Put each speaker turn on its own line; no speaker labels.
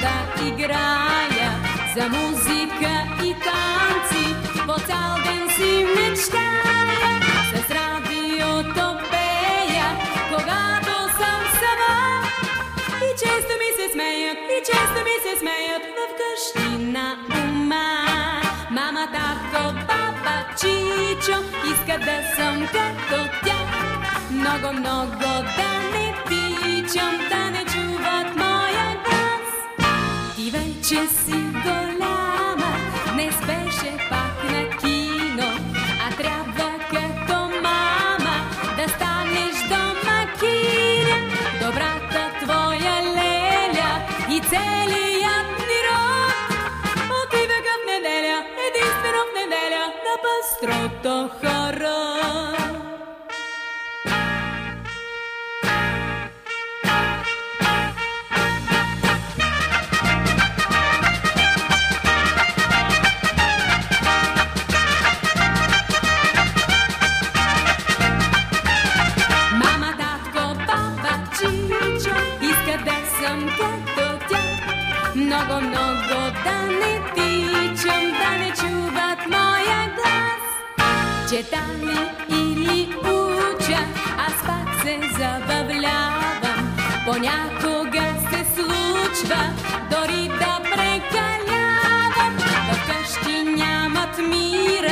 да играя за музика и танци, по цял ден си мечтая, с радиото пея, когато съм сама. И често ми се смеят вкъщи на ума. Мама, татко, папа, чичо, иска да съм като тях. Много, много да не тичам, да не чуват моя глас. Ти вече си голяма, днес беше пак на кино, а трябва като мама да станеш домакиня. Добрата твоя леля и целият ни род отиваха в неделя, единствено в неделя, на пъстрото хоро. Като тях, много, много да не тичам, да не чуват моя глас. Чета или уча, аз пак се забавлявам. Понякога се случва дори да прекалявам. Вкъщи нямат мира